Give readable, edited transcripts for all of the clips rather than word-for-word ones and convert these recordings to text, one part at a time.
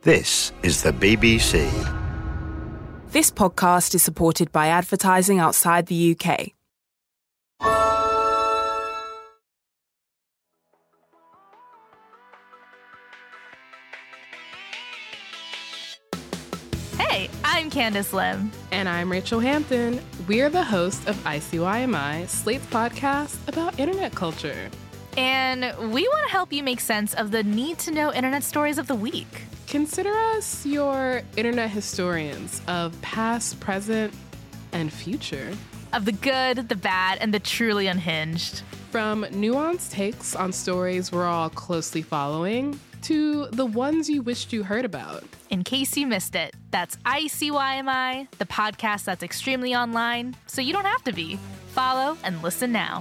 This is the BBC. This podcast is supported by advertising outside the UK. Hey, I'm Candice Lim. And I'm Rachel Hampton. We're the hosts of ICYMI, Slate's podcast about internet culture. And we want to help you make sense of the need-to-know internet stories of the week. Consider us your internet historians of past, present, and future. Of the good, the bad, and the truly unhinged. From nuanced takes on stories we're all closely following to the ones you wished you heard about. In case you missed it, that's ICYMI, the podcast that's extremely online, so you don't have to be. Follow and listen now.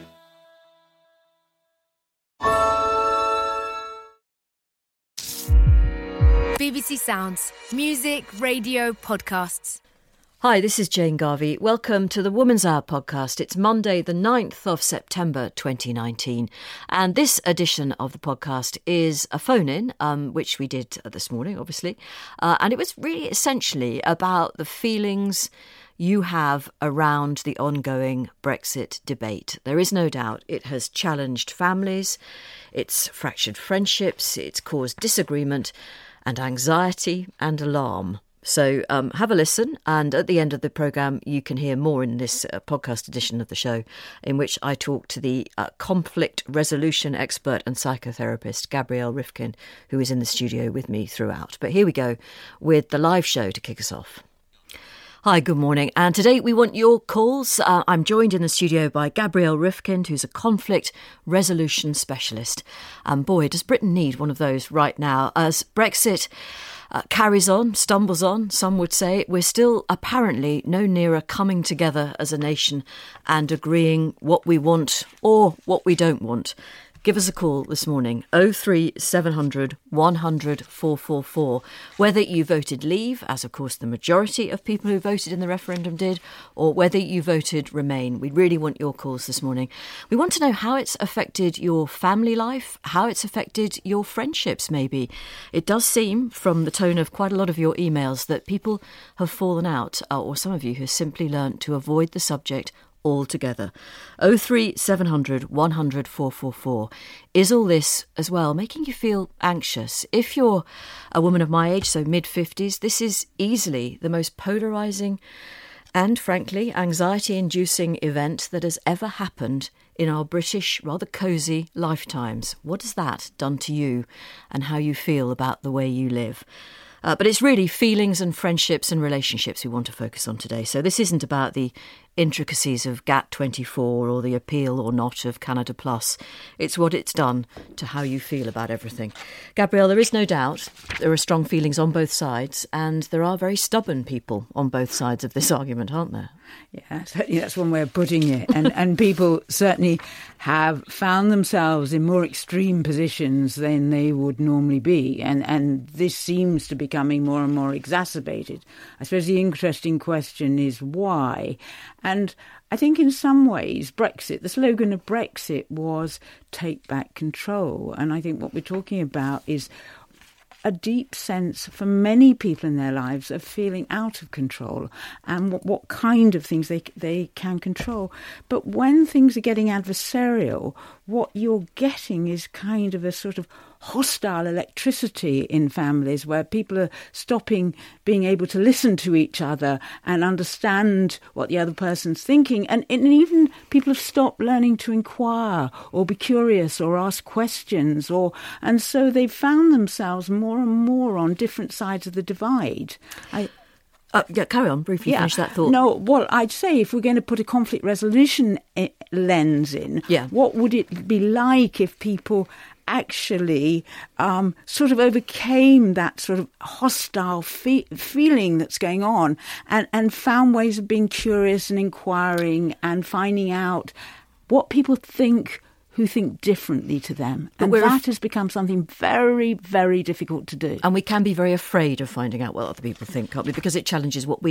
BBC Sounds. Music, radio, podcasts. Hi, this is Jane Garvey. Welcome to the Woman's Hour podcast. It's Monday, the 9th of September 2019. And this edition of the podcast is a phone-in, which we did this morning, obviously. And it was really essentially about the feelings you have around the ongoing Brexit debate. There is no doubt it has challenged families, it's fractured friendships, it's caused disagreement and anxiety and alarm. So have a listen, and at the end of the programme you can hear more in this podcast edition of the show, in which I talk to the conflict resolution expert and psychotherapist Gabrielle Rifkin, who is in the studio with me throughout. But here we go with the live show to kick us off. Hi, good morning. And today we want your calls. I'm joined in the studio by Gabrielle Rifkin, who's a conflict resolution specialist. And boy, does Britain need one of those right now. As Brexit carries on, stumbles on, some would say, we're still apparently no nearer coming together as a nation and agreeing what we want or what we don't want. Give us a call this morning, 03700 100 444. Whether you voted Leave, as of course the majority of people who voted in the referendum did, or whether you voted Remain. We really want your calls this morning. We want to know how it's affected your family life, how it's affected your friendships maybe. It does seem, from the tone of quite a lot of your emails, that people have fallen out, or some of you have simply learnt to avoid the subject altogether. 03700 100 444. Is all this as well making you feel anxious? If you're a woman of my age, so mid-50s, this is easily the most polarising and, frankly, anxiety-inducing event that has ever happened in our British, rather cosy lifetimes. What has that done to you and how you feel about the way you live? But it's really feelings and friendships and relationships we want to focus on today. So this isn't about the intricacies of GATT24 or the appeal or not of Canada Plus. It's what it's done to how you feel about everything. Gabrielle, there is no doubt there are strong feelings on both sides, and there are very stubborn people on both sides of this argument, aren't there? Yeah, certainly that's one way of putting it. And people certainly have found themselves in more extreme positions than they would normally be. And this seems to be becoming more and more exacerbated. I suppose the interesting question is why. And I think in some ways Brexit, the slogan of Brexit was take back control. And I think what we're talking about is a deep sense for many people in their lives of feeling out of control and what kind of things they can control. But when things are getting adversarial, what you're getting is kind of a sort of hostile electricity in families where people are stopping being able to listen to each other and understand what the other person's thinking. And even people have stopped learning to inquire or be curious or ask questions. And so they've found themselves more and more on different sides of the divide. Carry on, briefly finish that thought. No, well, I'd say if we're going to put a conflict resolution lens in, what would it be like if people actually sort of overcame that sort of hostile feeling that's going on and found ways of being curious and inquiring and finding out what people think who think differently to them. And that has become something very, very difficult to do. And we can be very afraid of finding out what other people think, can't we? Because it challenges what we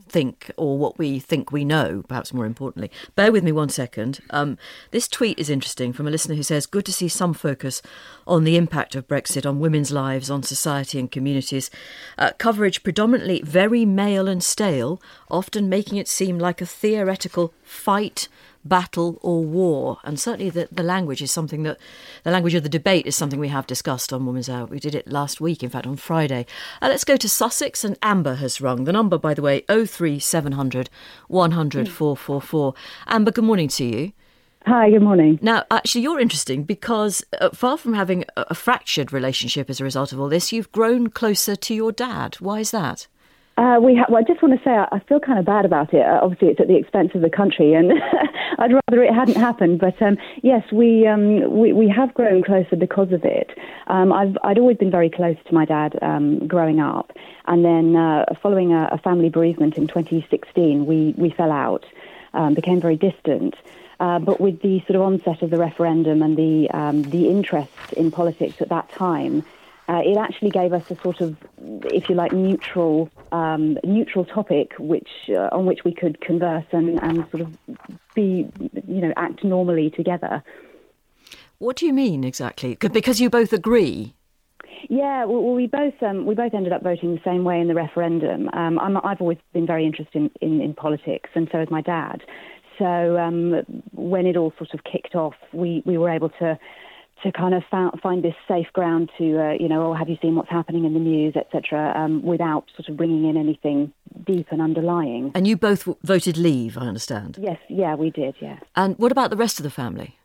think, or what we think we know, perhaps more importantly. Bear with me 1 second. This tweet is interesting from a listener who says, good to see some focus on the impact of Brexit on women's lives, on society and communities. Coverage predominantly very male and stale, often making it seem like a theoretical fight, battle or war. And certainly the language is something that, the language of the debate is something we have discussed on Women's Hour. We did it last week, in fact, on Friday. Let's go to Sussex, and Amber has rung. The number, by the way, 03700 100 444. Amber, good morning to you. Hi, good morning. Now, actually, you're interesting because far from having a fractured relationship as a result of all this, you've grown closer to your dad. Why is that? Well, I just want to say I feel kind of bad about it. Obviously, it's at the expense of the country, and I'd rather it hadn't happened. But yes, we have grown closer because of it. I'd always been very close to my dad growing up, and then following a family bereavement in 2016, we fell out, became very distant. But with the sort of onset of the referendum and the interest in politics at that time, it actually gave us a sort of, if you like, neutral topic on which we could converse and sort of act normally together. What do you mean exactly? Because you both agree. Yeah, well, we both ended up voting the same way in the referendum. I've always been very interested in politics, and so has my dad. So when it all sort of kicked off, we were able to kind of find this safe ground to, have you seen what's happening in the news, etc., without sort of bringing in anything deep and underlying. And you both voted Leave, I understand? Yes, yeah, we did, yeah. And what about the rest of the family?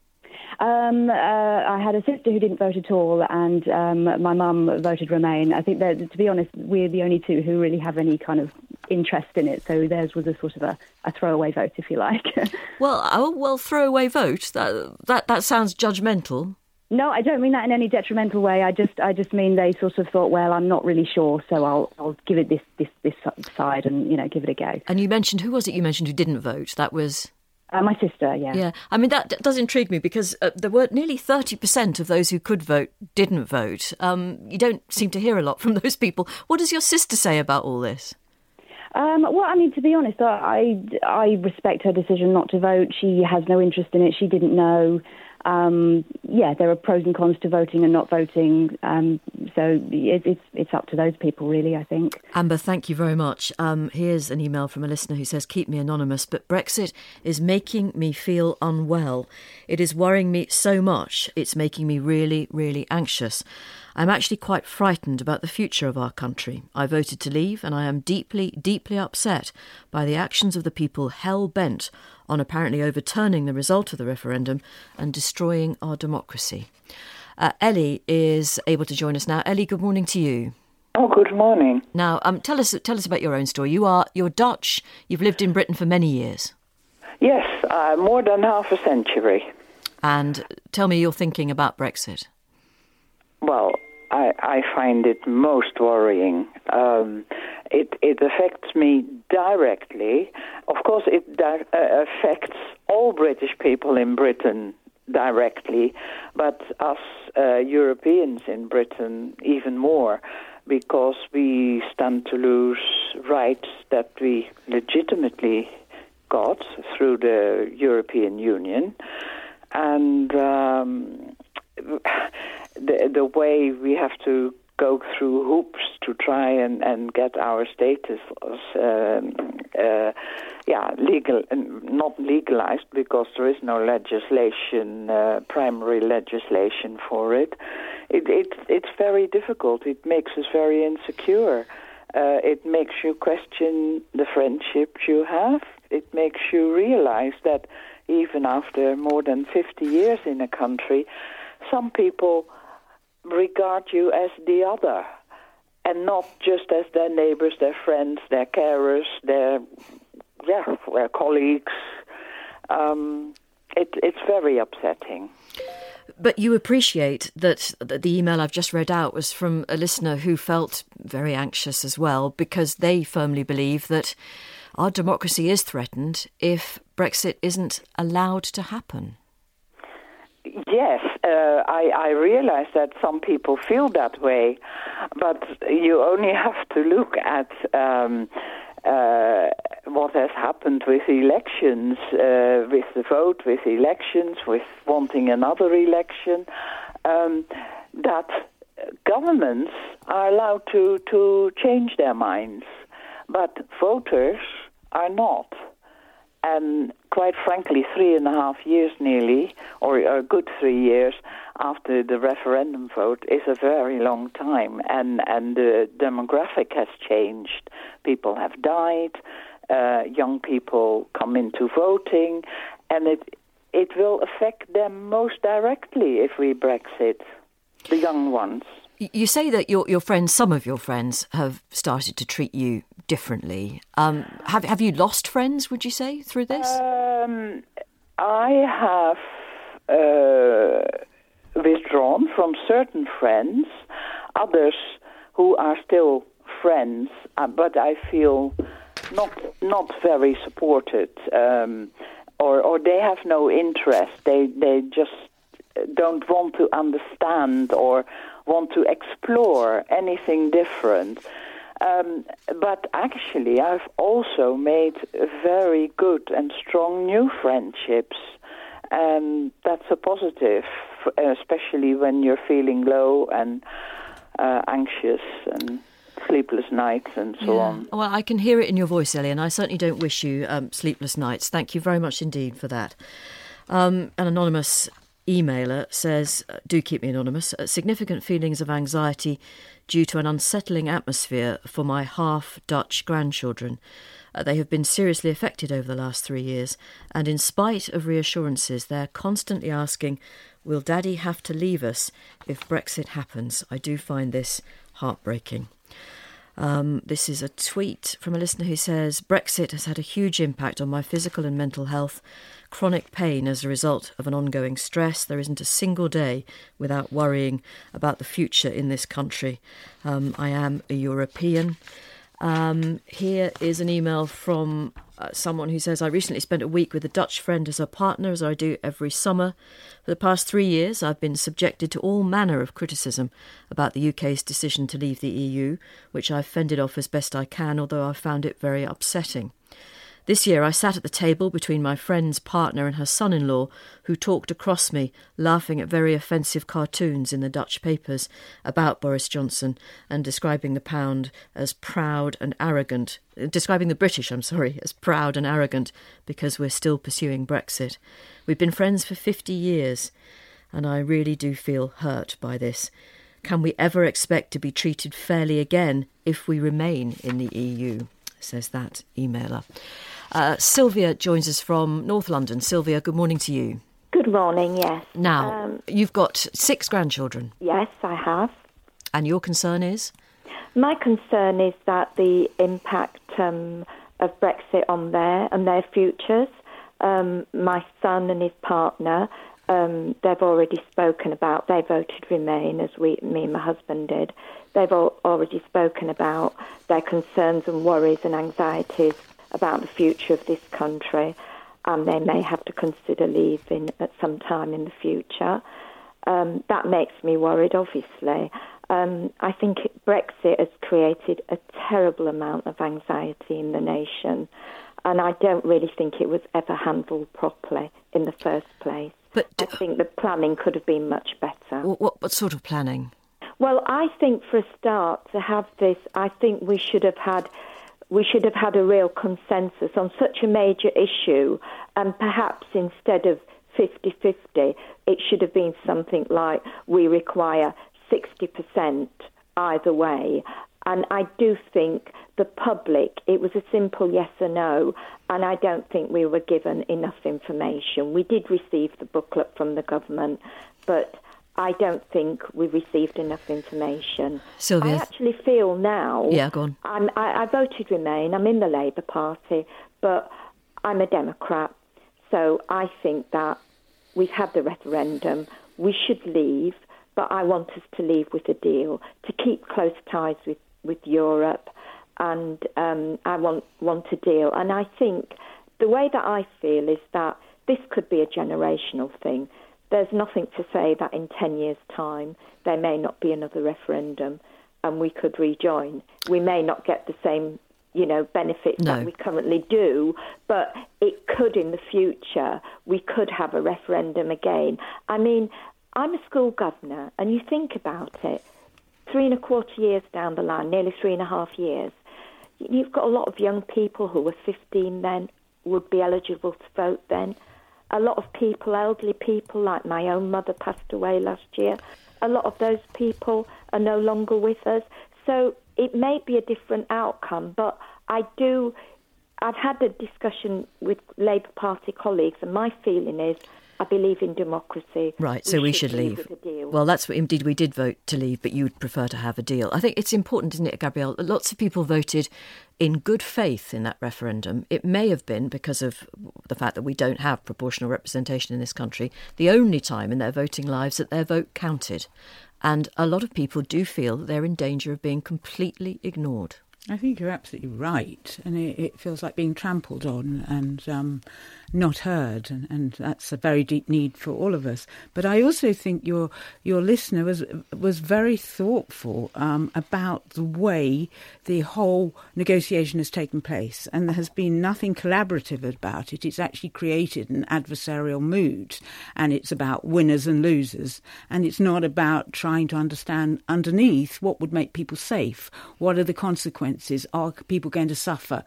I had a sister who didn't vote at all, and my mum voted Remain. I think that, to be honest, we're the only two who really have any kind of interest in it, so theirs was a sort of a throwaway vote, if you like. Well, throwaway vote, that sounds judgmental. No, I don't mean that in any detrimental way. I just mean they sort of thought, well, I'm not really sure, so I'll give it this side and give it a go. And you mentioned, who was it you mentioned who didn't vote? That was my sister, yeah. Yeah, I mean, that does intrigue me because there were nearly 30% of those who could vote didn't vote. You don't seem to hear a lot from those people. What does your sister say about all this? Well, I mean, to be honest, I respect her decision not to vote. She has no interest in it. She didn't know. There are pros and cons to voting and not voting. So it's up to those people, really, I think. Amber, thank you very much. Here's an email from a listener who says, keep me anonymous, but Brexit is making me feel unwell. It is worrying me so much. It's making me really, really anxious. I'm actually quite frightened about the future of our country. I voted to leave, and I am deeply, deeply upset by the actions of the people hell-bent on apparently overturning the result of the referendum and destroying our democracy. Ellie is able to join us now. Ellie, good morning to you. Oh, good morning. Now, tell us about your own story. You're Dutch. You've lived in Britain for many years. Yes, more than half a century. And tell me your thinking about Brexit. Well, I find it most worrying. It affects me directly. Of course, it affects all British people in Britain directly, but us Europeans in Britain even more, because we stand to lose rights that we legitimately got through the European Union. And the way we have to go through hoops to try and get our status legal, not legalized, because there is no legislation, primary legislation for it. It's very difficult. It makes us very insecure. It makes you question the friendships you have. It makes you realize that even after more than 50 years in a country, some people regard you as the other, and not just as their neighbors, their friends, their carers, their colleagues. It's very upsetting. But you appreciate that the email I've just read out was from a listener who felt very anxious as well, because they firmly believe that our democracy is threatened if Brexit isn't allowed to happen. Yes, I realize that some people feel that way, but you only have to look at what has happened with elections, with the vote, with elections, with wanting another election, that governments are allowed to change their minds, but voters are not. And quite frankly, 3.5 years nearly, or a good 3 years after the referendum vote is a very long time. And the demographic has changed. People have died, young people come into voting, and it will affect them most directly if we Brexit, the young ones. You say that your friends, some of your friends, have started to treat you differently. Have you lost friends, would you say, through this? I have withdrawn from certain friends, others who are still friends, but I feel not very supported, or they have no interest. They just don't want to understand or want to explore anything different. But actually, I've also made very good and strong new friendships, and that's a positive, especially when you're feeling low and anxious and sleepless nights and so on. Well, I can hear it in your voice, Ellie, and I certainly don't wish you sleepless nights. Thank you very much indeed for that. An anonymous emailer says, do keep me anonymous, significant feelings of anxiety due to an unsettling atmosphere for my half-Dutch grandchildren. They have been seriously affected over the last 3 years, and in spite of reassurances, they're constantly asking, will Daddy have to leave us if Brexit happens? I do find this heartbreaking. This is a tweet from a listener who says, Brexit has had a huge impact on my physical and mental health. Chronic pain as a result of an ongoing stress. There isn't a single day without worrying about the future in this country. I am a European. Here is an email from someone who says, I recently spent a week with a Dutch friend as a partner, as I do every summer. For the past 3 years, I've been subjected to all manner of criticism about the UK's decision to leave the EU, which I've fended off as best I can, although I found it very upsetting. This year I sat at the table between my friend's partner and her son-in-law, who talked across me, laughing at very offensive cartoons in the Dutch papers about Boris Johnson and describing the pound as proud and arrogant, describing the British, as proud and arrogant because we're still pursuing Brexit. We've been friends for 50 years, and I really do feel hurt by this. Can we ever expect to be treated fairly again if we remain in the EU? Says that emailer. Sylvia joins us from North London. Sylvia, good morning to you. Good morning, yes. Now, you've got 6 grandchildren. Yes, I have. And your concern is? My concern is that the impact of Brexit on their futures. My son and his partner, they've already spoken about, they voted Remain, as me and my husband did. They've already spoken about their concerns and worries and anxieties about the future of this country, and they may have to consider leaving at some time in the future. That makes me worried, obviously. I think Brexit has created a terrible amount of anxiety in the nation, and I don't really think it was ever handled properly in the first place. But I think the planning could have been much better. What sort of planning? Well, I think for a start, to have this, I think we should have had a real consensus on such a major issue, and perhaps instead of 50-50, it should have been something like we require 60% either way. And I do think the public, it was a simple yes or no, and I don't think we were given enough information. We did receive the booklet from the government, but I don't think we received enough information. Sylvia, I actually feel now... Yeah, go on. I voted Remain. I'm in the Labour Party, but I'm a Democrat. So I think that we've had the referendum. We should leave, but I want us to leave with a deal, to keep close ties with Europe, and I want a deal. And I think the way that I feel is that this could be a generational thing. There's nothing to say that in 10 years' time there may not be another referendum and we could rejoin. We may not get the same benefits No. that we currently do, but it could in the future, we could have a referendum again. I mean, I'm a school governor, and you think about it, 3.25 years down the line, nearly 3.5 years, you've got a lot of young people who were 15 then, would be eligible to vote then. A lot of people, elderly people, like my own mother passed away last year. A lot of those people are no longer with us. So it may be a different outcome, but I've had a discussion with Labour Party colleagues, and my feeling is I believe in democracy. Right, so we should leave. With a deal. Well, that's what, indeed, we did vote to leave, but you would prefer to have a deal. I think it's important, isn't it, Gabrielle? Lots of people voted in good faith in that referendum. It may have been because of the fact that we don't have proportional representation in this country, the only time in their voting lives that their vote counted. And a lot of people do feel that they're in danger of being completely ignored. I think you're absolutely right, and it feels like being trampled on and not heard, and that's a very deep need for all of us. But I also think your listener was very thoughtful about the way the whole negotiation has taken place, and there has been nothing collaborative about it. It's actually created an adversarial mood, and it's about winners and losers, and it's not about trying to understand underneath what would make people safe, what are the consequences. Are people going to suffer?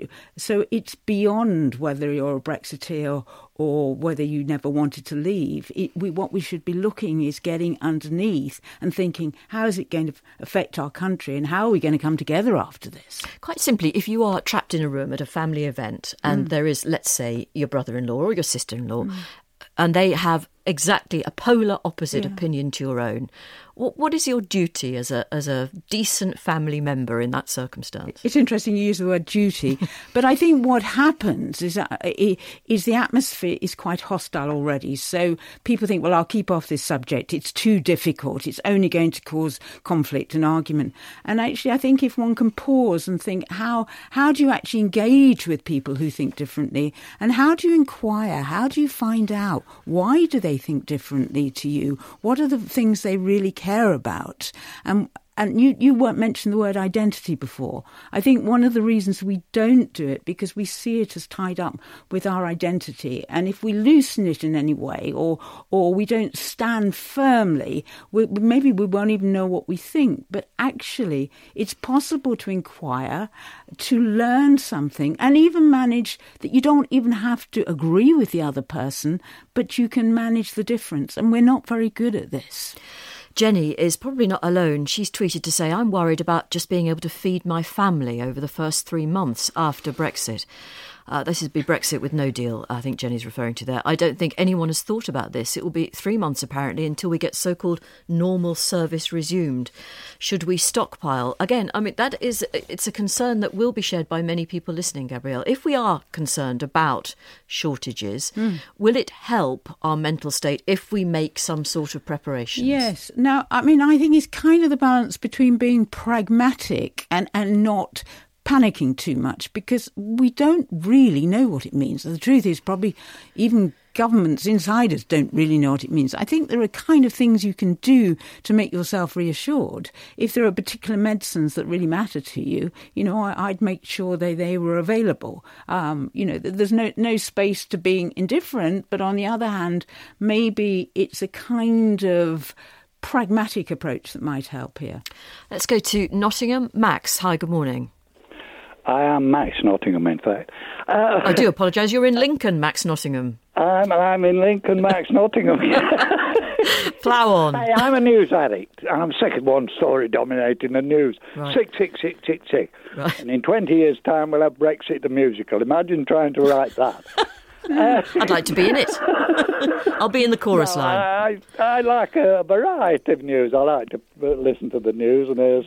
So it's beyond whether you're a Brexiteer or whether you never wanted to leave. What we should be looking is getting underneath and thinking, how is it going to affect our country and how are we going to come together after this? Quite simply, if you are trapped in a room at a family event and there is, let's say, your brother-in-law or your sister-in-law, and they have exactly a polar opposite opinion to your own, what is your duty as a decent family member in that circumstance? It's interesting you use the word duty, but I think what happens is the atmosphere is quite hostile already. So people think, well, I'll keep off this subject. It's too difficult. It's only going to cause conflict and argument. And actually, I think if one can pause and think, how do you actually engage with people who think differently? And how do you inquire? How do you find out? Why do they think differently to you? What are the things they really care about? And you weren't mentioned the word identity before. I think one of the reasons we don't do it because we see it as tied up with our identity. And if we loosen it in any way or we don't stand firmly, maybe we won't even know what we think. But actually, it's possible to inquire, to learn something, and even manage that you don't even have to agree with the other person, but you can manage the difference. And we're not very good at this. Jenny is probably not alone. She's tweeted to say, I'm worried about just being able to feed my family over the first 3 months after Brexit. This would be Brexit with no deal, I think Jenny's referring to there. I don't think anyone has thought about this. It will be 3 months, apparently, until we get so-called normal service resumed. Should we stockpile? Again, I mean, it's a concern that will be shared by many people listening, Gabrielle. If we are concerned about shortages, will it help our mental state if we make some sort of preparations? Yes. Now, I mean, I think it's kind of the balance between being pragmatic and not panicking too much, because we don't really know what it means. The truth is probably even government's insiders don't really know what it means. I think there are kind of things you can do to make yourself reassured. If there are particular medicines that really matter to you, I'd make sure they were available. There's no space to being indifferent, but on the other hand, maybe it's a kind of pragmatic approach that might help here. Let's go to Nottingham. Max, hi, good morning. I am Max Nottingham, in fact. I do apologise. You're in Lincoln, Max Nottingham. I'm in Lincoln, Max Nottingham. Plough on. Hey, I'm a news addict. I'm sick of one story dominating the news. Right. Sick. Right. And in 20 years' time, we'll have Brexit the musical. Imagine trying to write that. I'd like to be in it. I'll be in the chorus line. I like a variety of news. I like to listen to the news and hear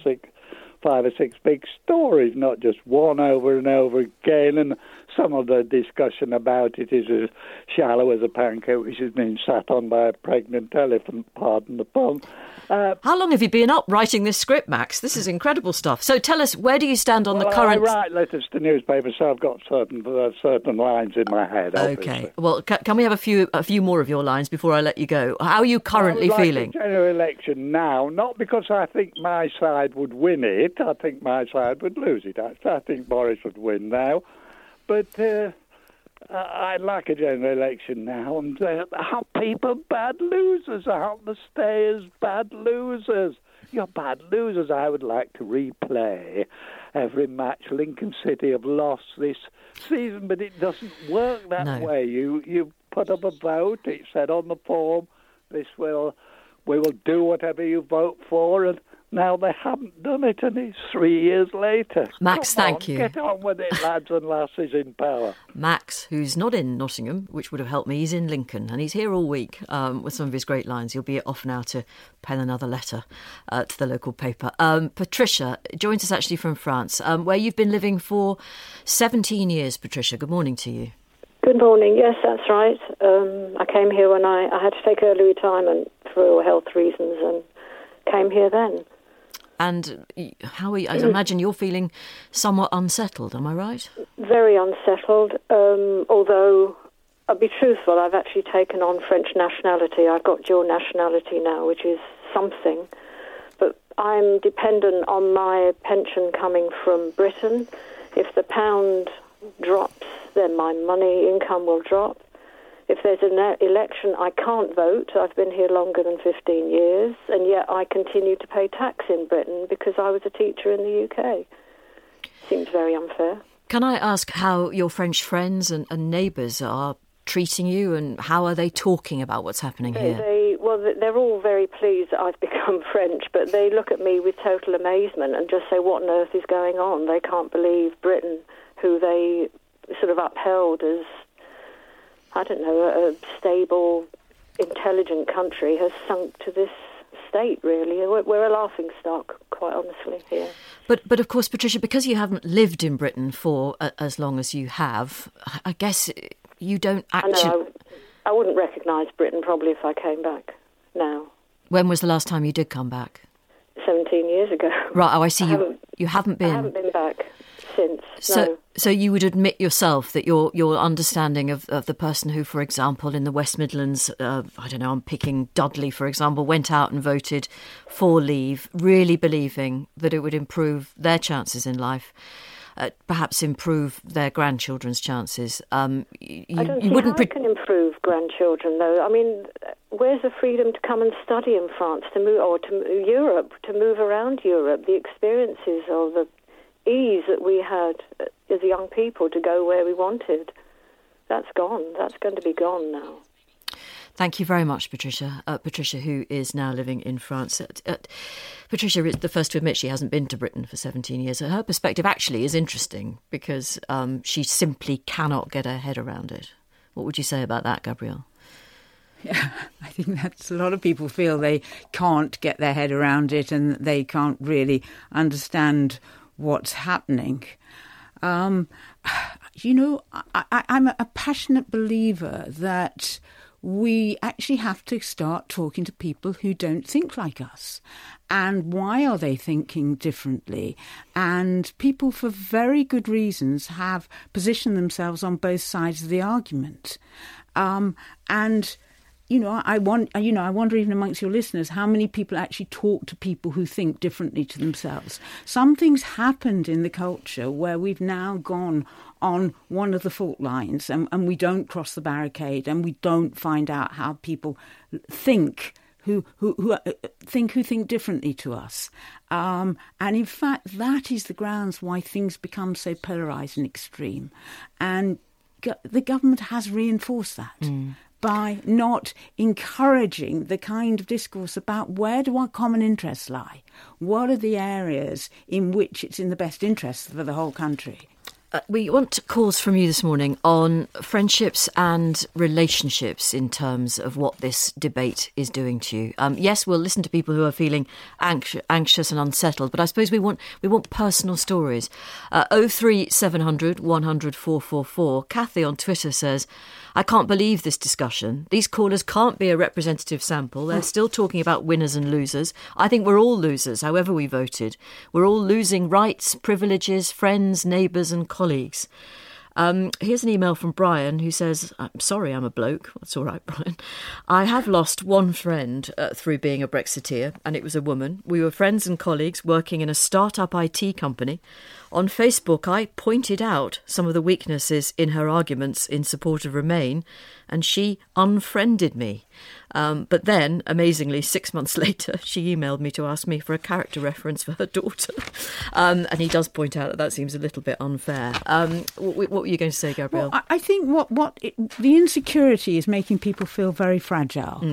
5 or 6 big stories, not just one over and over again. And some of the discussion about it is as shallow as a pancake which has been sat on by a pregnant elephant, pardon the pun. How long have you been up writing this script, Max? This is incredible stuff. So tell us, where do you stand on the current... I write letters to newspapers, so I've got certain lines in my head, obviously. Okay. Well, can we have a few more of your lines before I let you go? How are you currently feeling? The general election now, not because I think my side would win it. I think my side would lose it, actually. I think Boris would win now. But... I'd like a general election now, and are people bad losers? Aren't the stayers bad losers? You're bad losers. I would like to replay every match Lincoln City have lost this season, but it doesn't work that way. You put up a vote, it said on the form, we will do whatever you vote for, and now they haven't done it, and it's 3 years later. Max, thank you. Get on with it, lads and lasses in power. Max, who's not in Nottingham, which would have helped me, he's in Lincoln, and he's here all week with some of his great lines. He'll be off now to pen another letter to the local paper. Patricia joins us actually from France, where you've been living for 17 years, Patricia. Good morning to you. Good morning. Yes, that's right. I came here when I had to take early retirement for health reasons and came here then. And how are you? I imagine you're feeling somewhat unsettled, am I right? Very unsettled, although I'll be truthful, I've actually taken on French nationality. I've got dual nationality now, which is something. But I'm dependent on my pension coming from Britain. If the pound drops, then my money income will drop. If there's an election, I can't vote. I've been here longer than 15 years, and yet I continue to pay tax in Britain because I was a teacher in the UK. Seems very unfair. Can I ask how your French friends and neighbours are treating you, and how are they talking about what's happening here? They're all very pleased that I've become French, but they look at me with total amazement and just say, what on earth is going on? They can't believe Britain, who they sort of upheld as, I don't know, a stable, intelligent country, has sunk to this state, really. We're a laughing stock, quite honestly, here. But of course, Patricia, because you haven't lived in Britain for as long as you have, I guess you don't actually... I wouldn't recognise Britain probably if I came back now. When was the last time you did come back? 17 years ago. Right, I see. You haven't been... I haven't been back since, So you would admit yourself that your understanding of the person who, for example, in the West Midlands, I don't know, I'm picking Dudley, for example, went out and voted for leave, really believing that it would improve their chances in life, perhaps improve their grandchildren's chances. I don't see how it can improve grandchildren, though. I mean, where's the freedom to come and study in France, to move, or to Europe, to move around Europe, the experiences or the ease that we had as young people to go where we wanted? That's gone. That's going to be gone now. Thank you very much, Patricia. Patricia, who is now living in France. Patricia is the first to admit she hasn't been to Britain for 17 years. Her perspective actually is interesting because she simply cannot get her head around it. What would you say about that, Gabrielle? Yeah, I think that's a lot of people feel they can't get their head around it and they can't really understand what's happening. I'm a passionate believer that we actually have to start talking to people who don't think like us. And why are they thinking differently? And people, for very good reasons, have positioned themselves on both sides of the argument. I wonder even amongst your listeners how many people actually talk to people who think differently to themselves. Something's happened in the culture where we've now gone on one of the fault lines and we don't cross the barricade and we don't find out how people think who think differently to us. And in fact, that is the grounds why things become so polarised and extreme. And the government has reinforced that. By not encouraging the kind of discourse about where do our common interests lie? What are the areas in which it's in the best interest for the whole country? We want calls from you this morning on friendships and relationships in terms of what this debate is doing to you. Yes, we'll listen to people who are feeling anxious and unsettled, but I suppose we want personal stories. 03700 100 444. Kathy on Twitter says, I can't believe this discussion. These callers can't be a representative sample. They're still talking about winners and losers. I think we're all losers, however we voted. We're all losing rights, privileges, friends, neighbours and colleagues. Here's an email from Brian who says, I'm sorry I'm a bloke. That's all right, Brian. I have lost one friend through being a Brexiteer, and it was a woman. We were friends and colleagues working in a start-up IT company. On Facebook, I pointed out some of the weaknesses in her arguments in support of Remain, and she unfriended me. But then, amazingly, 6 months later, she emailed me to ask me for a character reference for her daughter. And he does point out that seems a little bit unfair. What were you going to say, Gabrielle? Well, I think the insecurity is making people feel very fragile.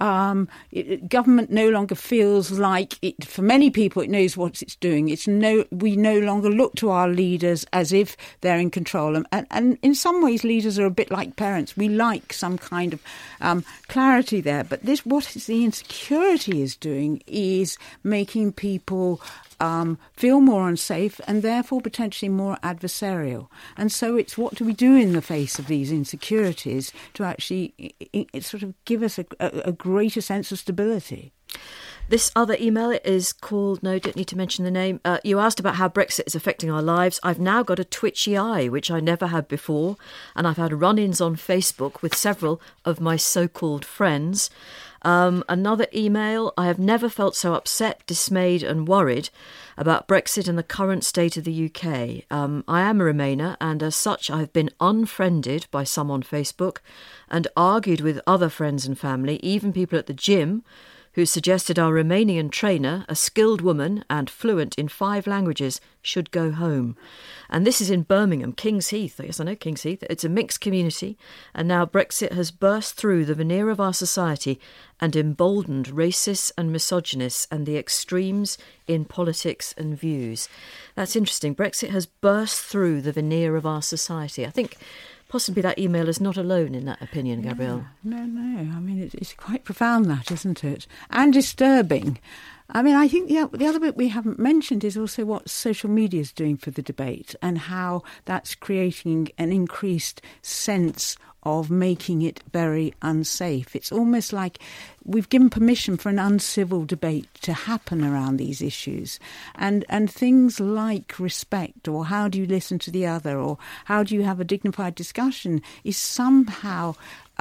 Government no longer feels like it. For many people, it knows what it's doing. We no longer look to our leaders as if they're in control. And in some ways, leaders are a bit like parents. We like some kind of clarity there. But the insecurity is doing is making people feel more unsafe and therefore potentially more adversarial. And so it's what do we do in the face of these insecurities to actually sort of give us a greater sense of stability. This other email is called, no, don't need to mention the name. You asked about how Brexit is affecting our lives. I've now got a twitchy eye, which I never had before. And I've had run-ins on Facebook with several of my so-called friends. Another email, I have never felt so upset, dismayed and worried about Brexit and the current state of the UK. I am a Remainer, and as such I have been unfriended by some on Facebook and argued with other friends and family, even people at the gym, who suggested our Romanian trainer, a skilled woman and fluent in 5 languages, should go home. And this is in Birmingham, Kings Heath. Yes, I know Kings Heath. It's a mixed community, and now Brexit has burst through the veneer of our society and emboldened racists and misogynists and the extremes in politics and views. That's interesting. Brexit has burst through the veneer of our society. I think possibly that email is not alone in that opinion, Gabrielle. No. I mean, it's quite profound, that, isn't it? And disturbing. I mean, I think the other bit we haven't mentioned is also what social media is doing for the debate and how that's creating an increased sense of making it very unsafe. It's almost like we've given permission for an uncivil debate to happen around these issues. And things like respect, or how do you listen to the other, or how do you have a dignified discussion, is somehow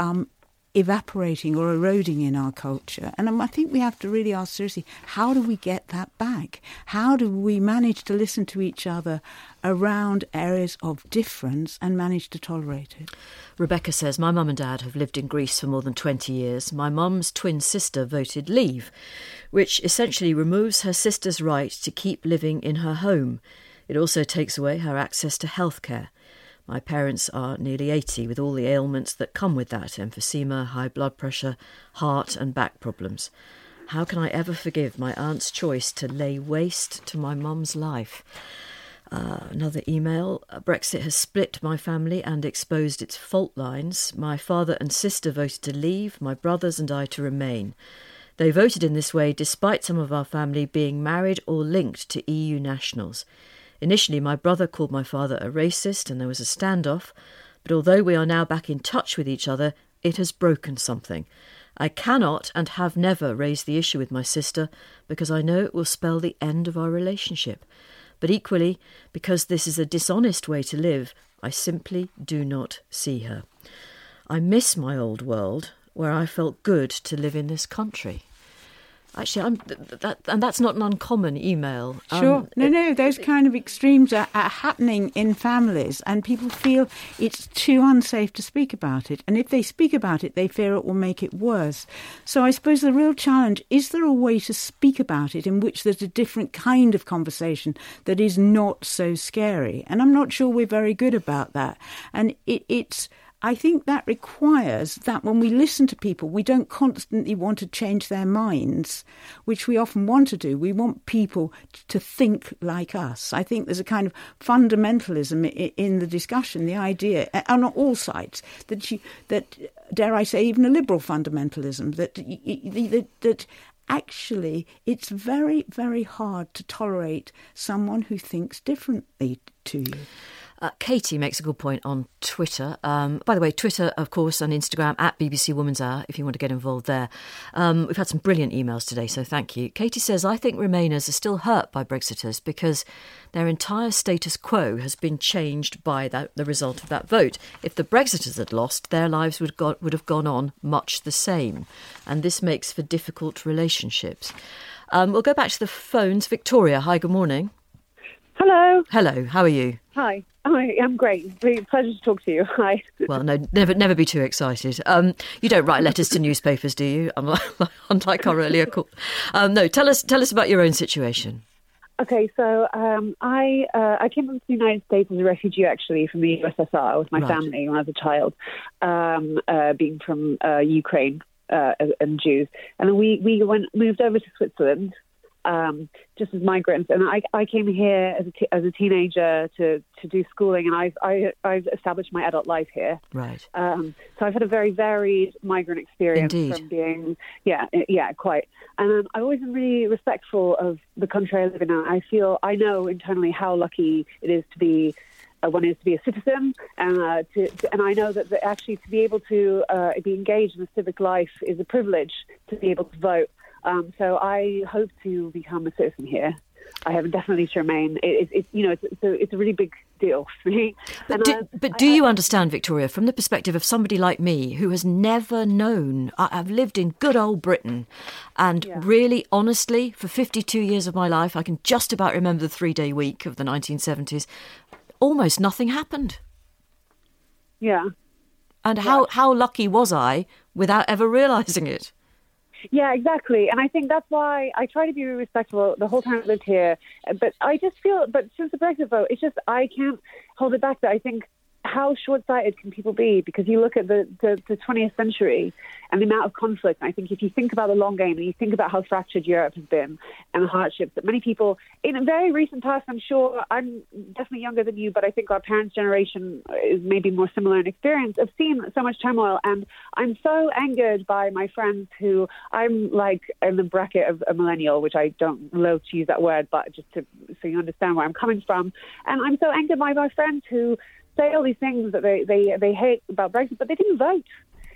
evaporating or eroding in our culture. And I think we have to really ask seriously, how do we get that back? How do we manage to listen to each other around areas of difference and manage to tolerate it? Rebecca says, my mum and dad have lived in Greece for more than 20 years. My mum's twin sister voted Leave, which essentially removes her sister's right to keep living in her home. It also takes away her access to healthcare. My parents are nearly 80 with all the ailments that come with that, emphysema, high blood pressure, heart and back problems. How can I ever forgive my aunt's choice to lay waste to my mum's life? Another email. Brexit has split my family and exposed its fault lines. My father and sister voted to leave, my brothers and I to remain. They voted in this way despite some of our family being married or linked to EU nationals. Initially, my brother called my father a racist and there was a standoff, but although we are now back in touch with each other, it has broken something. I cannot and have never raised the issue with my sister because I know it will spell the end of our relationship. But equally, because this is a dishonest way to live, I simply do not see her. I miss my old world, where I felt good to live in this country. Actually, that's not an uncommon email. Sure. No, those kind of extremes are happening in families, and people feel it's too unsafe to speak about it. And if they speak about it, they fear it will make it worse. So I suppose the real challenge, is there a way to speak about it in which there's a different kind of conversation that is not so scary? And I'm not sure we're very good about that. And it's I think that requires that when we listen to people, we don't constantly want to change their minds, which we often want to do. We want people to think like us. I think there's a kind of fundamentalism in the discussion, the idea, on all sides, that dare I say, even a liberal fundamentalism, that actually it's very, very hard to tolerate someone who thinks differently to you. Katie makes a good point on Twitter. By the way, Twitter, of course, and Instagram at BBC Woman's Hour, if you want to get involved there. We've had some brilliant emails today, so thank you. Katie says, I think Remainers are still hurt by Brexiters because their entire status quo has been changed by the result of that vote. If the Brexiters had lost, their lives would have gone on much the same. And this makes for difficult relationships. We'll go back to the phones. Victoria, hi, good morning. Hello. Hello, how are you? Hi. I'm great. It's a pleasure to talk to you. Hi. Well, no, never be too excited. You don't write letters to newspapers, do you? Unlike our earlier call. No, tell us about your own situation. Okay, so I came to the United States as a refugee, actually, from the USSR with my family when I was a child, being from Ukraine and Jews. And then we moved over to Switzerland. Just as migrants, and I came here as a teenager to do schooling, and I've established my adult life here. Right. So I've had a very varied migrant experience. Indeed. From being, quite. And I've always been really respectful of the country I live in. And I know internally how lucky it is to be. One is to be a citizen, and I know that actually to be able to be engaged in a civic life is a privilege to be able to vote. So I hope to become a citizen here. I have definitely to remain. It's a really big deal for me. But do you understand, Victoria, from the perspective of somebody like me who has never known? I've lived in good old Britain, and really, honestly, for 52 years of my life, I can just about remember the 3-day week of the 1970s. Almost nothing happened. Yeah. And how lucky was I without ever realising it? Yeah, exactly. And I think that's why I try to be really respectful the whole time I lived here. But I just feel, since the Brexit vote, it's just, I can't hold it back. That I think, how short-sighted can people be? Because you look at the 20th century and the amount of conflict. And I think if you think about the long game and you think about how fractured Europe has been and the hardships that many people, in a very recent past, I'm sure, I'm definitely younger than you, but I think our parents' generation is maybe more similar in experience, have seen so much turmoil. And I'm so angered by my friends who, I'm like in the bracket of a millennial, which I don't love to use that word, but just so you understand where I'm coming from. And I'm so angered by my friends who say all these things that they hate about Brexit, but they didn't vote.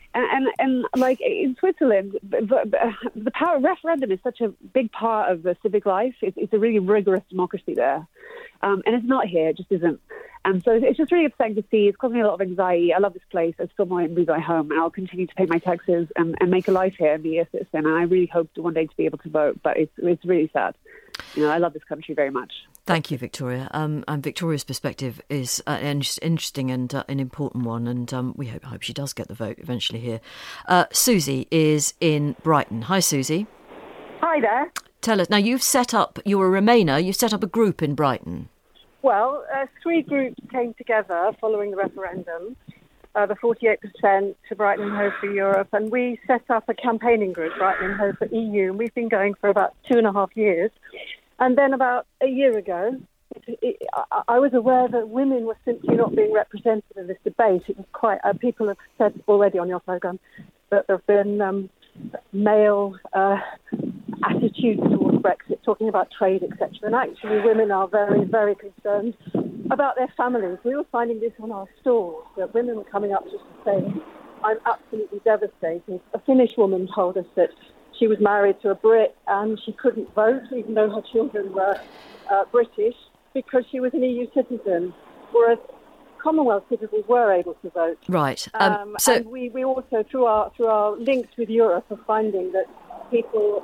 And like in Switzerland, the power referendum is such a big part of the civic life. It's a really rigorous democracy there. And it's not here, it just isn't. And so it's just really upsetting to see. It's causing me a lot of anxiety. I love this place. I still want to be my home, and I'll continue to pay my taxes and make a life here and be a citizen. And I really hope one day to be able to vote, but it's really sad. I love this country very much. Thank you, Victoria. And Victoria's perspective is an interesting and an important one, and we hope she does get the vote eventually here. Susie is in Brighton. Hi, Susie. Hi there. Tell us, now you're a Remainer, you've set up a group in Brighton. Well, 3 groups came together following the referendum, the 48% to Brighton and Hove for Europe, and we set up a campaigning group, Brighton and Hove for EU, and we've been going for about 2.5 years. And then about a year ago, I was aware that women were simply not being represented in this debate. It was quite, people have said already on your programme that there have been male attitudes towards Brexit, talking about trade, etc. And actually women are very, very concerned about their families. We were finding this on our stores, that women were coming up to us and saying, I'm absolutely devastated. A Finnish woman told us that she was married to a Brit and she couldn't vote, even though her children were British, because she was an EU citizen, whereas Commonwealth citizens were able to vote. Right. And we also, through our links with Europe, are finding that people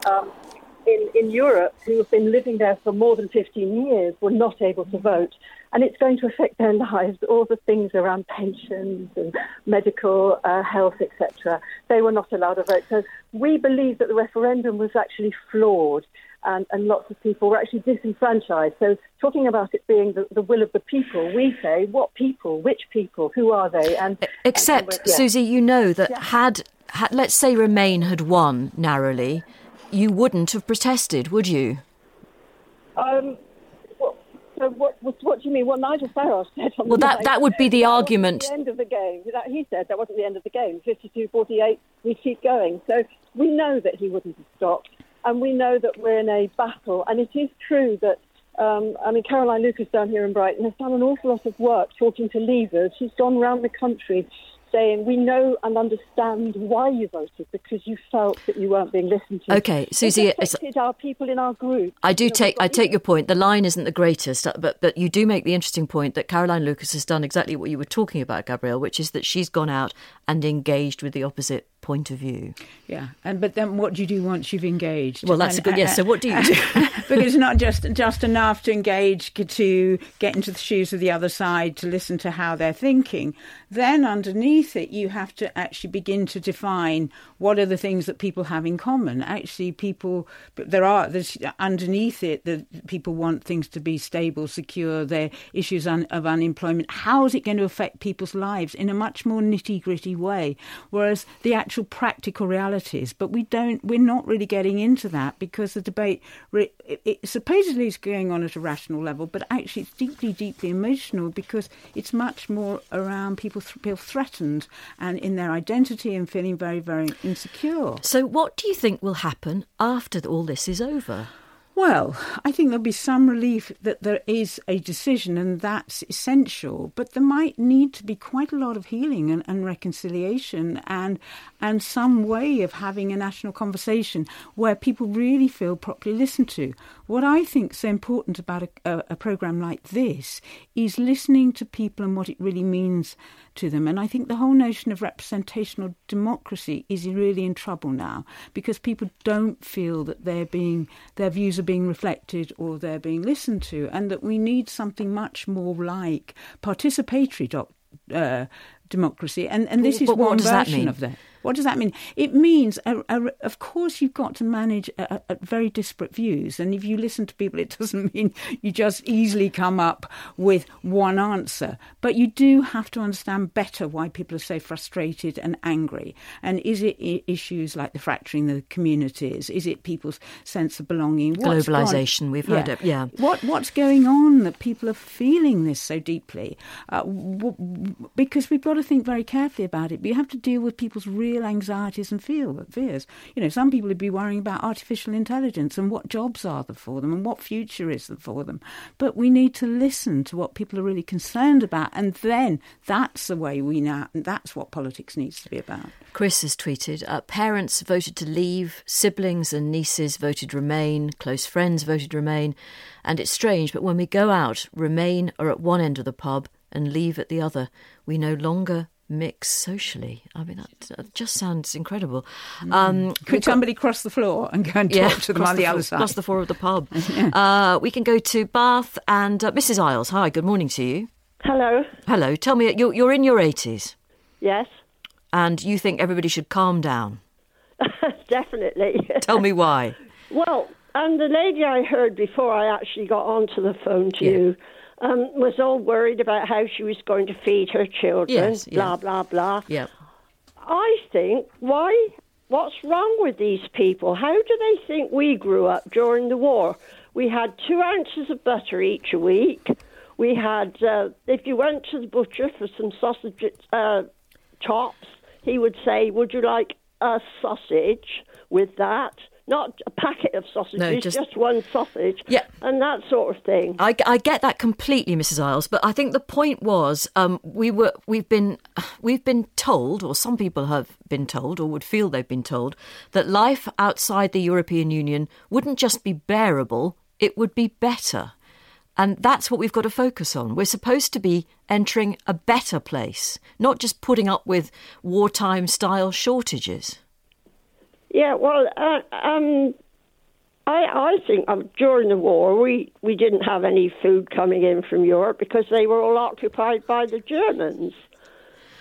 in Europe who have been living there for more than 15 years were not able to vote. And it's going to affect their lives, all the things around pensions and medical health, etc. They were not allowed to vote. So we believe that the referendum was actually flawed. and lots of people were actually disenfranchised. So talking about it being the will of the people, we say, what people, which people, who are they? Except, Susie, you know that had let's say Remain had won narrowly, you wouldn't have protested, would you? So what do you mean? What Nigel Farage said on well, that would be the argument. The end of the game. He said that wasn't the end of the game. 52-48, we keep going. So we know that he wouldn't have stopped, and we know that we're in a battle. And it is true that, Caroline Lucas down here in Brighton has done an awful lot of work talking to leavers. She's gone around the country saying, we know and understand why you voted, because you felt that you weren't being listened to. OK, Susie, it affected our people in our group. I take your point. The line isn't the greatest, but you do make the interesting point that Caroline Lucas has done exactly what you were talking about, Gabrielle, which is that she's gone out and engaged with the opposite point of view. Yeah, but then what do you do once you've engaged? Well, that's a good, yes, so what do you do? Because it's not just enough to engage, to get into the shoes of the other side, to listen to how they're thinking. Then underneath it, you have to actually begin to define what are the things that people have in common. Actually, there's underneath it that people want things to be stable, secure, their issues of unemployment. How is it going to affect people's lives in a much more nitty-gritty way? Whereas the actual practical realities, but we're not really getting into that, because the debate it supposedly is going on at a rational level, but actually it's deeply, deeply emotional, because it's much more around people feel threatened and in their identity and feeling very, very insecure. So what do you think will happen after all this is over? Well, I think there'll be some relief that there is a decision, and that's essential. But there might need to be quite a lot of healing and reconciliation and some way of having a national conversation where people really feel properly listened to. What I think is so important about a programme like this is listening to people and what it really means to them. And I think the whole notion of representational democracy is really in trouble now, because people don't feel that their views are being reflected or they're being listened to, and that we need something much more like participatory democracy. And this is one version of that. What does that mean? It means, of course, you've got to manage very disparate views. And if you listen to people, it doesn't mean you just easily come up with one answer. But you do have to understand better why people are so frustrated and angry. And is it issues like the fracturing of the communities? Is it people's sense of belonging? Globalisation, we've heard it, yeah. What's going on that people are feeling this so deeply? Because we've got to think very carefully about it. But you have to deal with people's real anxieties and fears. You know, some people would be worrying about artificial intelligence and what jobs are there for them and what future is there for them. But we need to listen to what people are really concerned about, and then that's the way that's what politics needs to be about. Chris has tweeted, parents voted to leave, siblings and nieces voted Remain, close friends voted Remain, and it's strange, but when we go out, Remain are at one end of the pub and Leave at the other. We no longer mix socially. I mean, that just sounds incredible. Could somebody cross the floor and go and talk to them on the other side? Cross the floor of the pub. We can go to Bath and Mrs. Isles. Hi, good morning to you. Hello. Hello. Tell me, you're in your 80s. Yes. And you think everybody should calm down? Definitely. Tell me why. Well, the lady I heard before I actually got onto the phone to you was all worried about how she was going to feed her children, blah, blah, blah. Yeah. I think, what's wrong with these people? How do they think we grew up during the war? We had 2 ounces of butter each a week. We had, if you went to the butcher for some sausage chops, he would say, would you like a sausage with that? Not a packet of sausages, just one sausage, and that sort of thing. I get that completely, Mrs. Isles, but I think the point was we've been told, or some people have been told, or would feel they've been told, that life outside the European Union wouldn't just be bearable, it would be better. And that's what we've got to focus on. We're supposed to be entering a better place, not just putting up with wartime-style shortages. Yeah, well, I think during the war we didn't have any food coming in from Europe because they were all occupied by the Germans.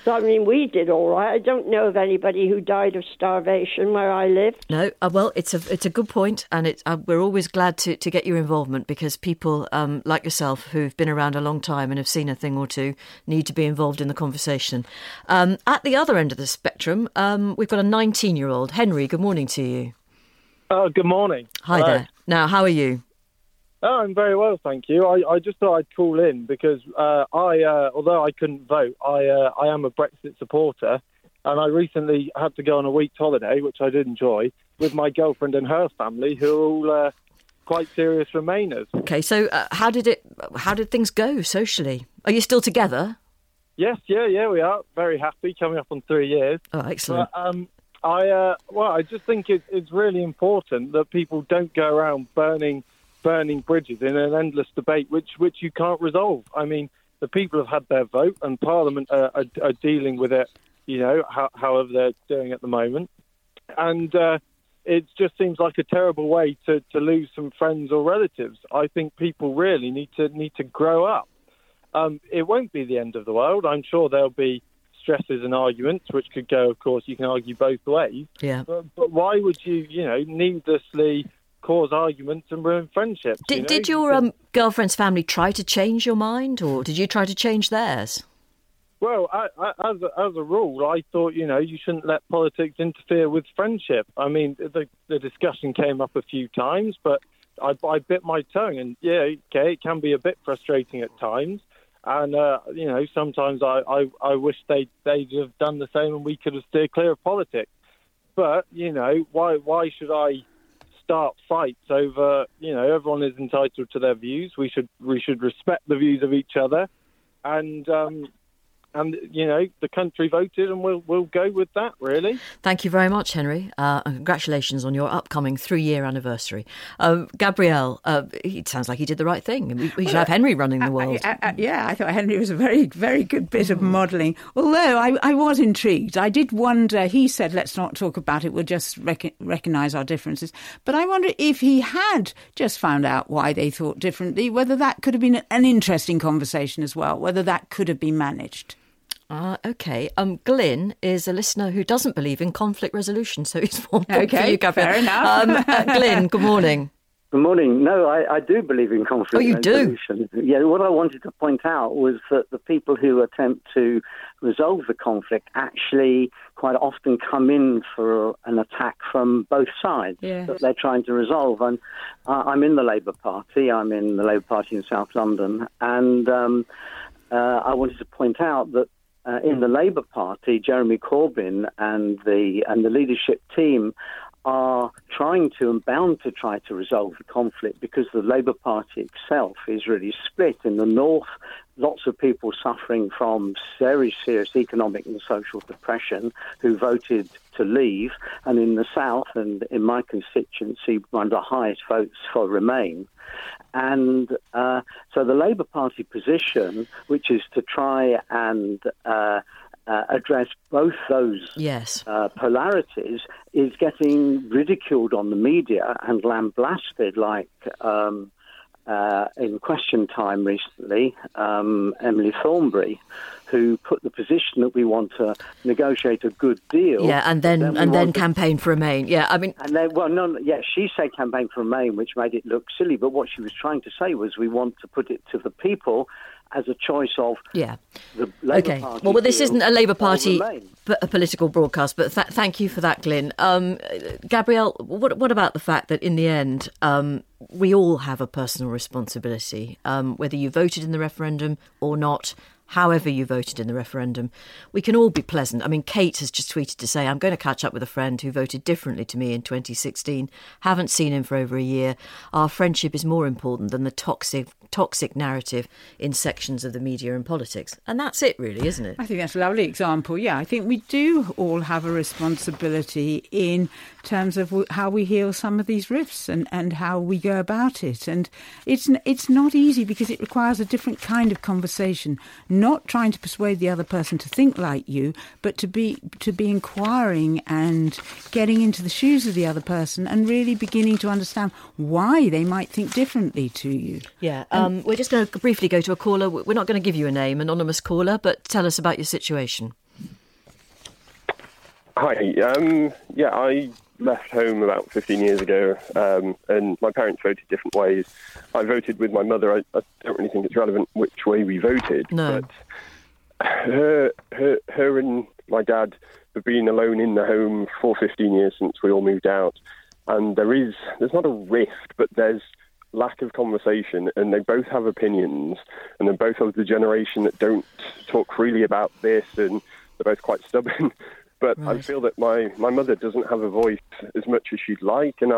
So, I mean, we did all right. I don't know of anybody who died of starvation where I live. No, well, it's a good point, and we're always glad to get your involvement, because people like yourself who've been around a long time and have seen a thing or two need to be involved in the conversation. At the other end of the spectrum, we've got a 19-year-old. Henry, good morning to you. Oh, good morning. Hi there. Now, how are you? Oh, I'm very well, thank you. I just thought I'd call in because although I couldn't vote, I am a Brexit supporter, and I recently had to go on a week's holiday, which I did enjoy, with my girlfriend and her family, who are all quite serious Remainers. Okay, so how did things go socially? Are you still together? Yes, yeah, we are very happy, coming up on 3 years. Oh, excellent. But, I just think it's really important that people don't go around burning bridges in an endless debate which you can't resolve. I mean, the people have had their vote, and Parliament are dealing with it, however they're doing at the moment. And it just seems like a terrible way to lose some friends or relatives. I think people really need to grow up. It won't be the end of the world. I'm sure there'll be stresses and arguments, which could go, of course, you can argue both ways. Yeah. But why would you, needlessly cause arguments and ruin friendships? Did your girlfriend's family try to change your mind, or did you try to change theirs? Well, as a rule, I thought, you shouldn't let politics interfere with friendship. I mean, the discussion came up a few times, but I bit my tongue, and it can be a bit frustrating at times. And, sometimes I wish they'd have done the same and we could have steered clear of politics. But, why should I start fights over, everyone is entitled to their views. We should respect the views of each other. And the country voted, and we'll go with that, really. Thank you very much, Henry. And congratulations on your upcoming 3-year anniversary. Gabrielle, it sounds like he did the right thing. We should have Henry running the world. I thought Henry was a very, very good bit of modelling. Although I was intrigued. I did wonder, he said, let's not talk about it, we'll just recognise our differences. But I wonder if he had just found out why they thought differently, whether that could have been an interesting conversation as well, whether that could have been managed. Okay. Glyn is a listener who doesn't believe in conflict resolution, so he's one point for Okay, you, Gabrielle. fair enough. Glyn, good morning. Good morning. No, I do believe in conflict resolution. Yeah, what I wanted to point out was that the people who attempt to resolve the conflict actually quite often come in for an attack from both sides that they're trying to resolve. And I'm in the Labour Party. I'm in the Labour Party in South London. And I wanted to point out that in the Labour Party, Jeremy Corbyn and the leadership team are trying to and bound to try to resolve the conflict, because the Labour Party itself is really split. In the north, lots of people suffering from very serious economic and social depression who voted to leave, and in the south and in my constituency, one of the highest votes for Remain. And so the Labour Party position, which is to try and address both those polarities, is getting ridiculed on the media and lambasted, like in Question Time recently, Emily Thornberry, who put the position that we want to negotiate a good deal. Yeah, and then campaign for Remain. Yeah, I mean... And then, she said campaign for Remain, which made it look silly, but what she was trying to say was we want to put it to the people as a choice of the Labour Party. Well, this isn't a Labour Party a political broadcast, but thank you for that, Glyn. Gabrielle, what about the fact that in the end we all have a personal responsibility, whether you voted in the referendum or not? However you voted in the referendum, we can all be pleasant. I mean, Kate has just tweeted to say, I'm going to catch up with a friend who voted differently to me in 2016. Haven't seen him for over a year. Our friendship is more important than the toxic narrative in sections of the media and politics. And that's it, really, isn't it? I think that's a lovely example. Yeah, I think we do all have a responsibility in terms of how we heal some of these rifts and how we go about it. And it's not easy, because it requires a different kind of conversation. Not trying to persuade the other person to think like you, but to be inquiring and getting into the shoes of the other person and really beginning to understand why they might think differently to you. Yeah, we're just going to briefly go to a caller. We're not going to give you a name, anonymous caller, but tell us about your situation. Hi. I left home about 15 years ago, and my parents voted different ways. I voted with my mother. I don't really think it's relevant which way we voted. No. But her and my dad have been alone in the home for 15 years since we all moved out. And there's not a rift, but there's lack of conversation, and they both have opinions, and they're both of the generation that don't talk freely about this, and they're both quite stubborn. But right. I feel that my mother doesn't have a voice as much as she'd like, and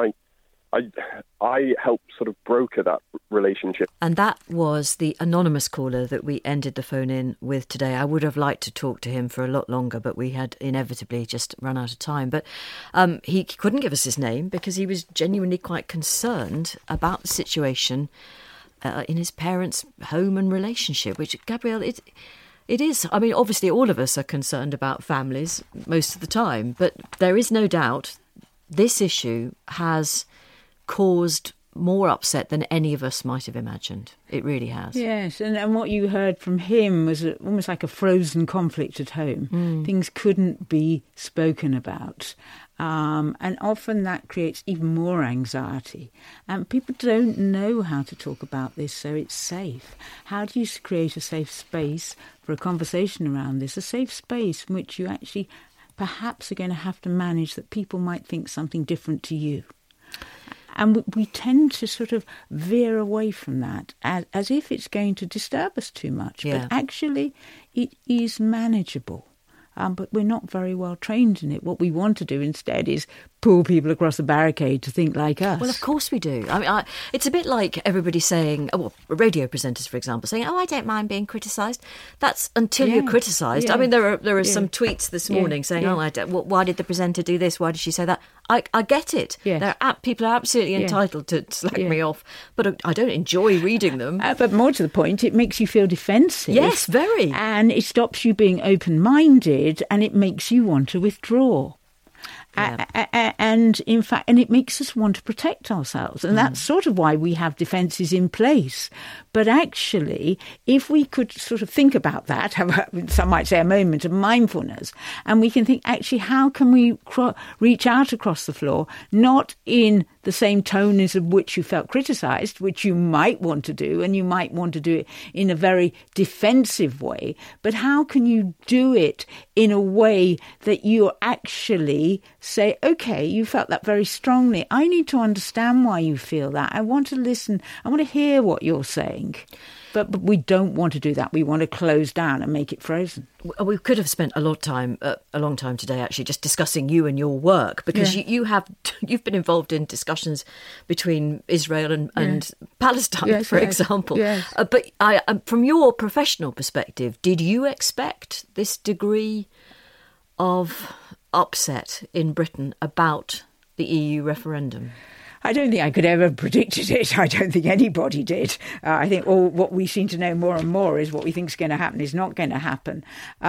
I help sort of broker that relationship. And that was the anonymous caller that we ended the phone in with today. I would have liked to talk to him for a lot longer, but we had inevitably just run out of time. But he couldn't give us his name because he was genuinely quite concerned about the situation in his parents' home and relationship, which, Gabrielle, it is. I mean, obviously all of us are concerned about families most of the time, but there is no doubt this issue has caused more upset than any of us might have imagined. It really has. Yes, and what you heard from him was almost like a frozen conflict at home. Things couldn't be spoken about. And often that creates even more anxiety. And people don't know how to talk about this so it's safe. How do you create a safe space for a conversation around this? A safe space in which you actually perhaps are going to have to manage that people might think something different to you. And we tend to sort of veer away from that as if it's going to disturb us too much. Yeah. But actually, it is manageable. But we're not very well trained in it. What we want to do instead is pull people across the barricade to think like us. Well, of course we do. I mean, it's a bit like everybody saying, radio presenters, for example, saying, I don't mind being criticised. That's until you're criticised. Yeah. I mean, there are some tweets this morning saying, why did the presenter do this? Why did she say that? I get it. Yes. People are absolutely entitled to slag me off, but I don't enjoy reading them. But more to the point, it makes you feel defensive. Yes, very. And it stops you being open-minded, and it makes you want to withdraw. Yeah. And in fact, and it makes us want to protect ourselves. And that's sort of why we have defences in place. But actually, if we could sort of think about that, have some might say a moment of mindfulness, and we can think, actually, how can we reach out across the floor, not in the same tone as of which you felt criticised, which you might want to do, and you might want to do it in a very defensive way, but how can you do it in a way that you actually say, OK, you felt that very strongly. I need to understand why you feel that. I want to listen. I want to hear what you're saying. But we don't want to do that. We want to close down and make it frozen. We could have spent a long time today, actually, just discussing you and your work, because you've been involved in discussions between Israel and Palestine, for example. Yes. But from your professional perspective, did you expect this degree of upset in Britain about the EU referendum? I don't think I could ever have predicted it. I don't think anybody did. I think what we seem to know more and more is what we think is going to happen is not going to happen.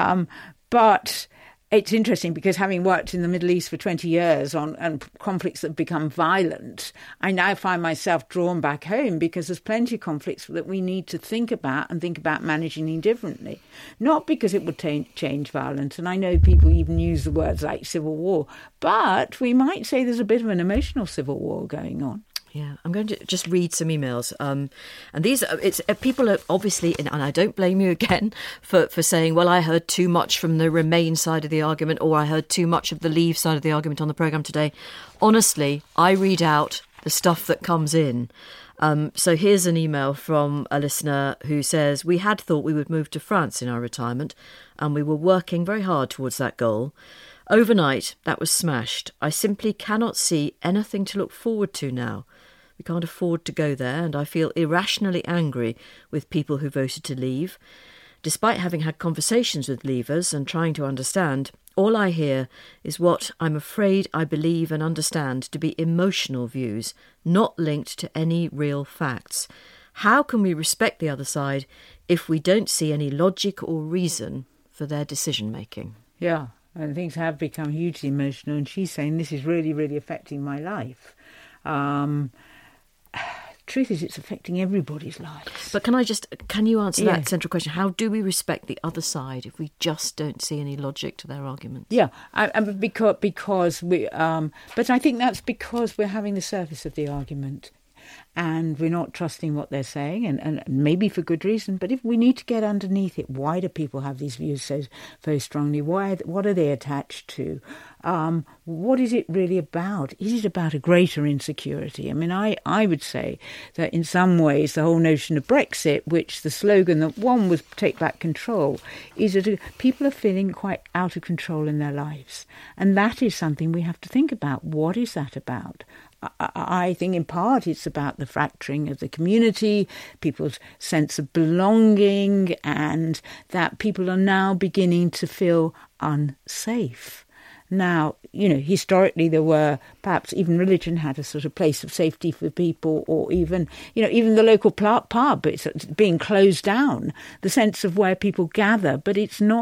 But it's interesting because having worked in the Middle East for 20 years on conflicts that have become violent, I now find myself drawn back home because there's plenty of conflicts that we need to think about managing differently. Not because it would change violence, and I know people even use the words like civil war, but we might say there's a bit of an emotional civil war going on. Yeah, I'm going to just read some emails. And these, people are obviously, and I don't blame you again for saying, well, I heard too much from the Remain side of the argument, or I heard too much of the Leave side of the argument on the programme today. Honestly, I read out the stuff that comes in. So here's an email from a listener who says, we had thought we would move to France in our retirement, and we were working very hard towards that goal. Overnight, that was smashed. I simply cannot see anything to look forward to now. We can't afford to go there, and I feel irrationally angry with people who voted to leave. Despite having had conversations with leavers and trying to understand, all I hear is what I'm afraid I believe and understand to be emotional views, not linked to any real facts. How can we respect the other side if we don't see any logic or reason for their decision-making? Yeah, and things have become hugely emotional, and she's saying this is really, really affecting my life. truth is it's affecting everybody's lives. But can you answer that central question? How do we respect the other side if we just don't see any logic to their arguments? Yeah, because we. But I think that's because we're having the surface of the argument, and we're not trusting what they're saying, and maybe for good reason. But if we need to get underneath it, why do people have these views so very strongly? What are they attached to? What is it really about? Is it about a greater insecurity? I mean, I would say that in some ways the whole notion of Brexit, which the slogan that one was take back control, is that people are feeling quite out of control in their lives. And that is something we have to think about. What is that about? I think in part it's about the fracturing of the community, people's sense of belonging, and that people are now beginning to feel unsafe. Now, historically there were, perhaps even religion had a sort of place of safety for people, or even the local pub, it's being closed down, the sense of where people gather. But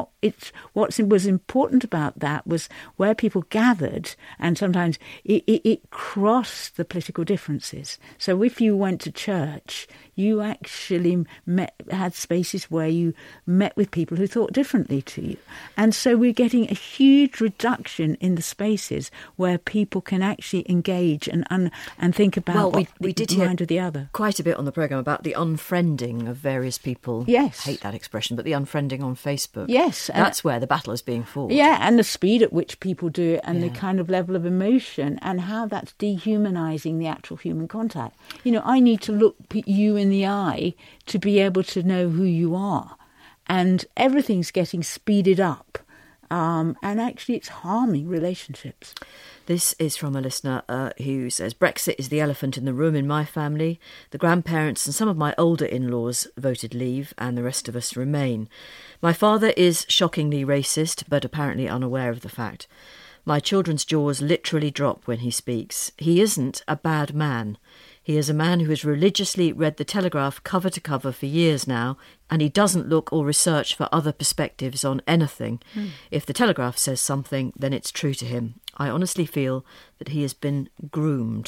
what was important about that was where people gathered, and sometimes it crossed the political differences. So if you went to church, you actually had spaces where you met with people who thought differently to you. And so we're getting a huge reduction in the spaces where people can actually engage and think about we did the mind of the other. Quite a bit on the programme about the unfriending of various people. Yes. I hate that expression, but the unfriending on Facebook. Yes. That's where the battle is being fought. Yeah, and the speed at which people do it, and the kind of level of emotion, and how that's dehumanising the actual human contact. I need to look you in the eye to be able to know who you are. And everything's getting speeded up. And actually it's harming relationships. This is from a listener who says, Brexit is the elephant in the room in my family. The grandparents and some of my older in-laws voted leave, and the rest of us remain. My father is shockingly racist, but apparently unaware of the fact. My children's jaws literally drop when he speaks. He isn't a bad man. He is a man who has religiously read The Telegraph cover to cover for years now, and he doesn't look or research for other perspectives on anything. If The Telegraph says something, then it's true to him. I honestly feel that he has been groomed.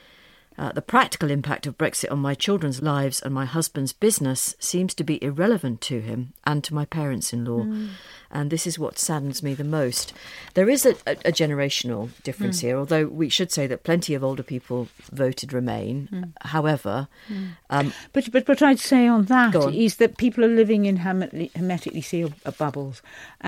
The practical impact of Brexit on my children's lives and my husband's business seems to be irrelevant to him and to my parents-in-law. And this is what saddens me the most. There is a generational difference here, although we should say that plenty of older people voted Remain. However... But what I'd say on that is that people are living in hermetically sealed bubbles.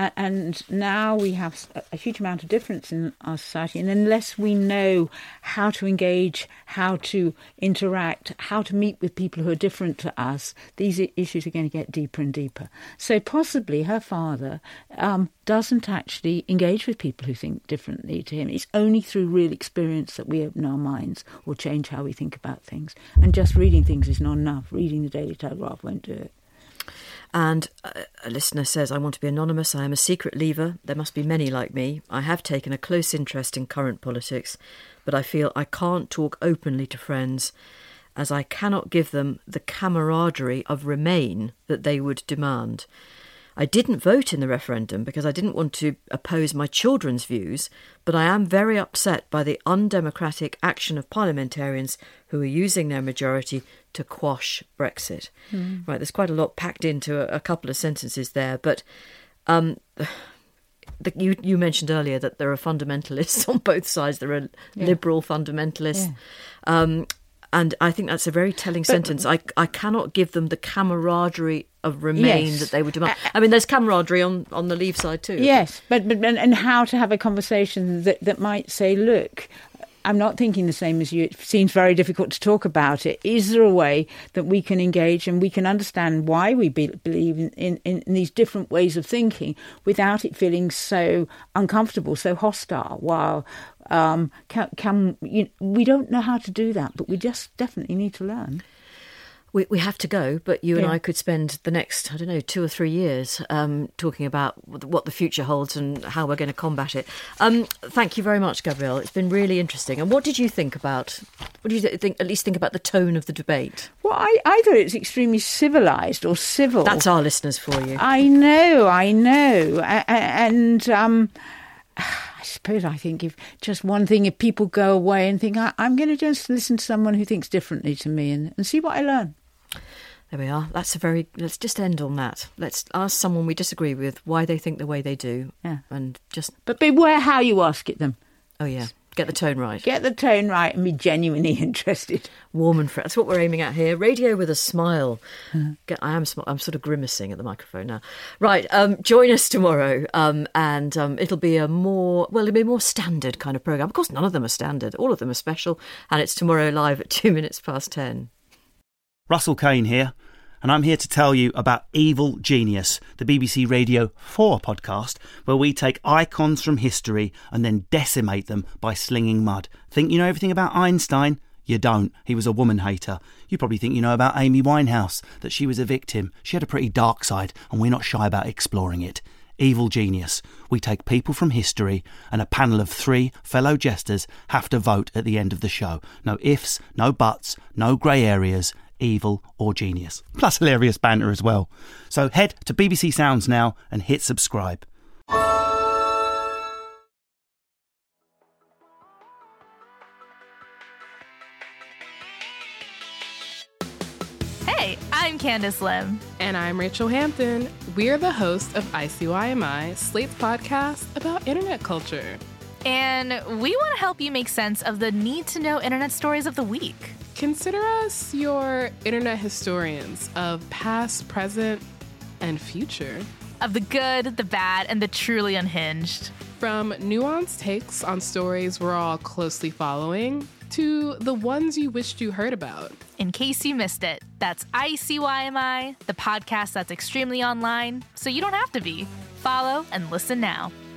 And now we have a huge amount of difference in our society. And unless we know how to engage, how to interact, how to meet with people who are different to us, these issues are going to get deeper and deeper. So possibly her father doesn't actually engage with people who think differently to him. It's only through real experience that we open our minds or change how we think about things. And just reading things is not enough. Reading the Daily Telegraph won't do it. And a listener says, I want to be anonymous. I am a secret leaver. There must be many like me. I have taken a close interest in current politics, but I feel I can't talk openly to friends as I cannot give them the camaraderie of Remain that they would demand. I didn't vote in the referendum because I didn't want to oppose my children's views, but I am very upset by the undemocratic action of parliamentarians who are using their majority to quash Brexit. Right, there's quite a lot packed into a couple of sentences there, but you mentioned earlier that there are fundamentalists on both sides. There are liberal fundamentalists. And I think that's a very telling sentence. I cannot give them the camaraderie of Remain that they would demand. I mean, there's camaraderie on the Leave side too. Yes, but how to have a conversation that might say, look, I'm not thinking the same as you. It seems very difficult to talk about it. Is there a way that we can engage and we can understand why we believe in these different ways of thinking without it feeling so uncomfortable, so hostile? While we don't know how to do that, but we just definitely need to learn. We have to go, but you and I could spend the next, 2 or 3 years talking about what the future holds and how we're going to combat it. Thank you very much, Gabrielle. It's been really interesting. And what did you think about, at least think about the tone of the debate? Well, I thought it's extremely civilised or civil. That's our listeners for you. I know. And I suppose I think if people go away and think, I'm going to just listen to someone who thinks differently to me and see what I learn. There we are. Let's just end on that. Let's ask someone we disagree with why they think the way they do. Yeah. And just... But beware how you ask it them. Oh, yeah. Get the tone right. Get the tone right and be genuinely interested. Warm and fresh. That's what we're aiming at here. Radio with a smile. I'm sort of grimacing at the microphone now. Right. Join us tomorrow. And it'll be a more standard kind of programme. Of course, none of them are standard. All of them are special. And it's tomorrow live at 10:02. Russell Kane here, and I'm here to tell you about Evil Genius, the BBC Radio 4 podcast, where we take icons from history and then decimate them by slinging mud. Think you know everything about Einstein? You don't. He was a woman hater. You probably think you know about Amy Winehouse, that she was a victim. She had a pretty dark side, and we're not shy about exploring it. Evil Genius. We take people from history, and a panel of 3 fellow jesters have to vote at the end of the show. No ifs, no buts, no grey areas. Evil or genius. Plus hilarious banter as well. So head to BBC Sounds now and hit subscribe. Hey, I'm Candice Lim. And I'm Rachel Hampton. We're the hosts of ICYMI, Slate's podcast about internet culture. And we want to help you make sense of the need-to-know internet stories of the week. Consider us your internet historians of past, present, and future. Of the good, the bad, and the truly unhinged. From nuanced takes on stories we're all closely following to the ones you wished you heard about. In case you missed it, that's ICYMI, the podcast that's extremely online, so you don't have to be. Follow and listen now.